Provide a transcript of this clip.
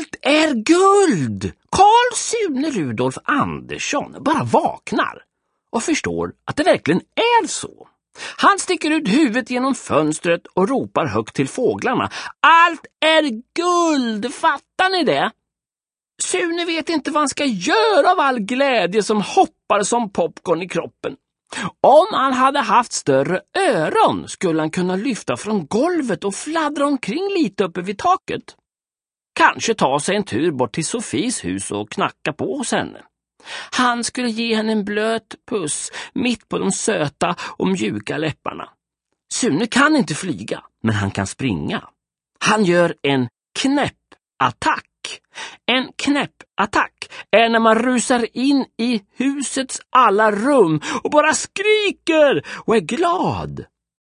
Allt är guld! Carl Sune Rudolf Andersson bara vaknar och förstår att det verkligen är så. Han sticker ut huvudet genom fönstret och ropar högt till fåglarna. Allt är guld, fattar ni det? Sune vet inte vad han ska göra av all glädje som hoppar som popcorn i kroppen. Om han hade haft större öron skulle han kunna lyfta från golvet och fladdra omkring lite uppe vid taket. Kanske ta sig en tur bort till Sofies hus och knacka på hos henne. Han skulle ge henne en blöt puss mitt på de söta och mjuka läpparna. Sune kan inte flyga, men han kan springa. Han gör en knäppattack. En knäppattack är när man rusar in i husets alla rum och bara skriker och är glad.